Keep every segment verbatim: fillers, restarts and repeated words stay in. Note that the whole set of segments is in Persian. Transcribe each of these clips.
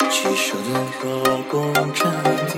چی شده را گم کردی؟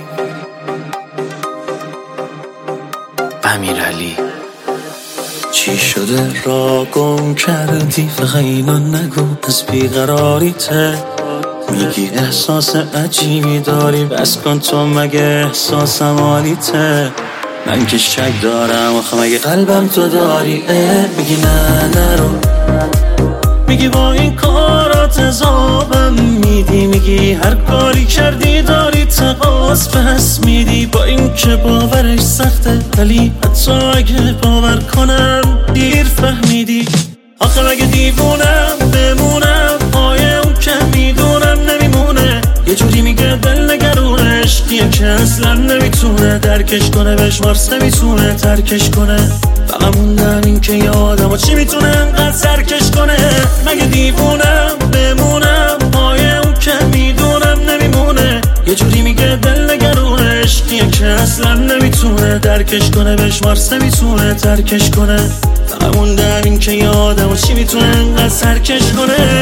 امیرعلی. چی شده را گم کردی؟ فقط اینو نگو از بیقراریته. میگی احساس عجیبی داری، بس کن تو مگه احساسم حالیته. من که شک دارم آخه مگه قلبم تو داری؟ میگی نه نرو، میگی با این کارات عذابم میدی، میگی هر کاری کردی داری تقاص پس میدی. با این که باورش سخته ولی حتی اگه باور کنم دیر فهمیدی. آخه مگه دیوونم بمونم پای اون که میدونم نمیمونه. یه جوری میگه دل نگرونه، عشقیه که اصلا نمیتونه درکش کنه، بشمارس نمیتونه ترکش کنه. فقط موندم این که یه آدم و چی میتونه انقدر سرکش کنه. مگه دیوونم بمونم پای اون که میدونم نمیمونه. یه جوری میگه دل نگرونه، عشقیه که اصلا نمیتونه درکش کنه، بشمارس نمیتونه ترکش کنه. فقط موندم این که یه آدم و چی میتونه انقدر سرکش کنه.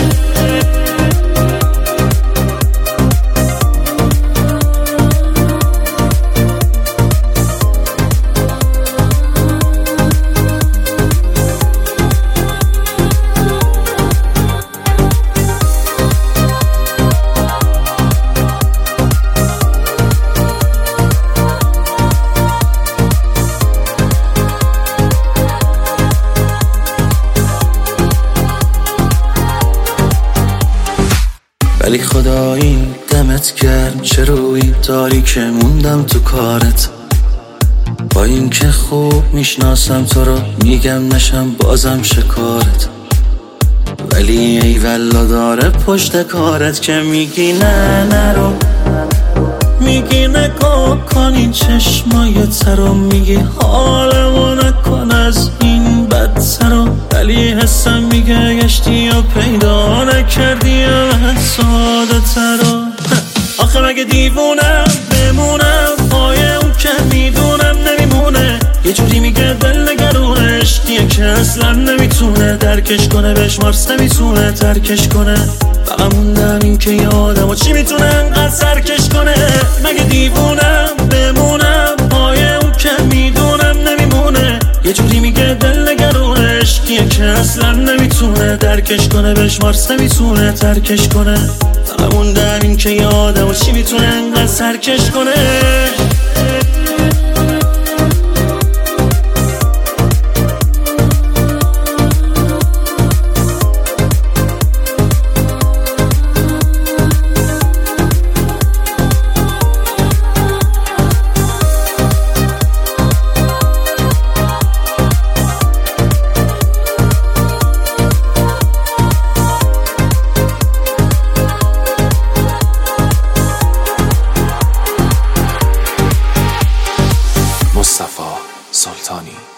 ولی خدایی دمت گرم چه روی داری که موندم تو کارت. با این که خوب میشناسم تو رو میگم نشم بازم شکارت. ولی ای والا داره پشت کارت که میگی نه نرو، میگی نگاه کن این چشمایت رو، میگی حالمو نکن از این بدتر رو. ولی حسم میگه گشتی و پیدا نکردی من ساده تر رو. آخه مگه دیوونم بمونم پای اون که میدونم نمیمونه. یه جوری میگه دل نگرونه، عشقیه که اصلا نمیتونه درکش کنه، بشمارس نمیتونه ترکش کنه. فقط موندم این که یه آدم و چی میتونه انقدر سرکش کنه. مگه دیوونم بمونم پای اون که میدونم نمیمونه. یه جوری میگه دل نگرونه، عشقیه که اصلا نمیتونه درکش کنه، بشمارس نمیتونه ترکش کنه. فقط موندم این که یه آدم و چی میتونه انقدر سرکش کنه. مصطفی سلطانی.